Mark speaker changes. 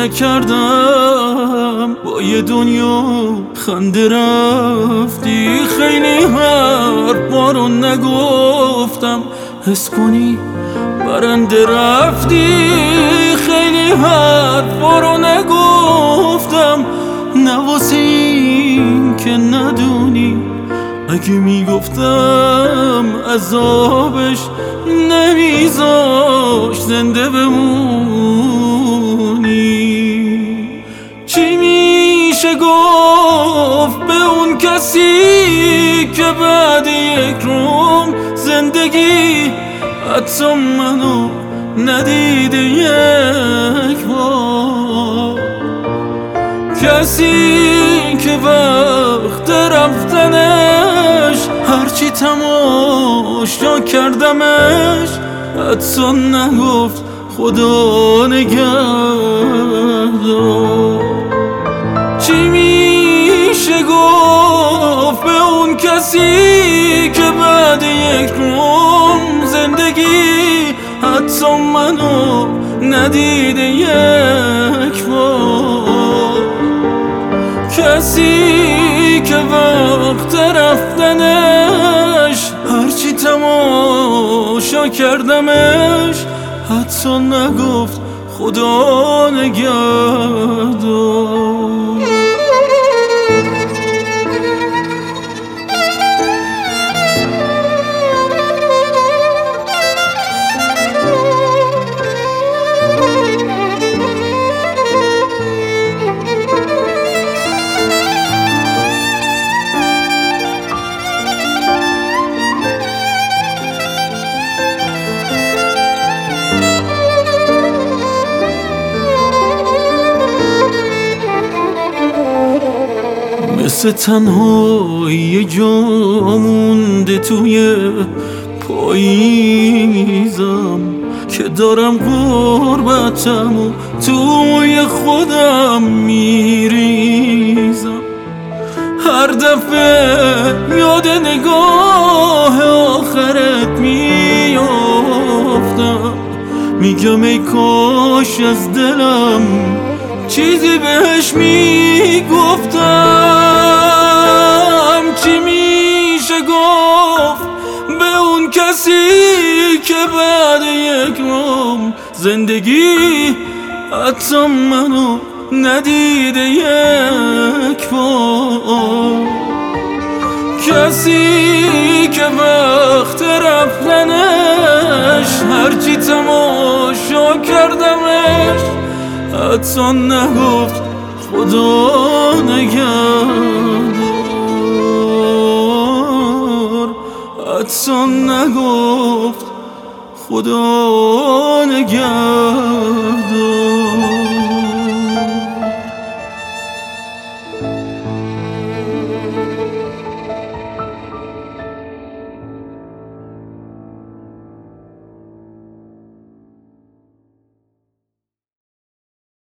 Speaker 1: نکردم، با یه دنیا خنده رفتی. خیلی حرفا رو نگفتم، حس کنی برنده رفتی. خیلی حرفا رو نگفتم، نه واسه این که ندونی اگه میگفتم عذابش نمیذاش زنده بمونی. چی میشه گفت به اون کسی که بعد یک روم زندگی حتی منو ندیده یک بار؟ کسی که وقت رفتنش هرچی تماشا کردمش حتی نگفت خدا نگهدار. چی میشه گفت به اون کسی که بعد یک روم زندگی حتی منو ندیده یک بار؟ کسی که وقت رفتنش هرچی تماشا کردمش حتی نگفت خدا نگهدار. مثل تنهایی جا مونده توی پاییزم که دارم غربتم و توی خودم میریزم. هر دفعه یاد نگاه آخرت میافتم، میگم ای کاش از دلم چیزی بهش میگفتم. چی میشه گفت به اون کسی که بعد یک روم زندگی حتی منو ندیده یک بار؟ کسی که وقت رفتنش هرچی تماشا کردمش حتی نگفت خدا نگهدار. حتی نگفت خدا نگهدار.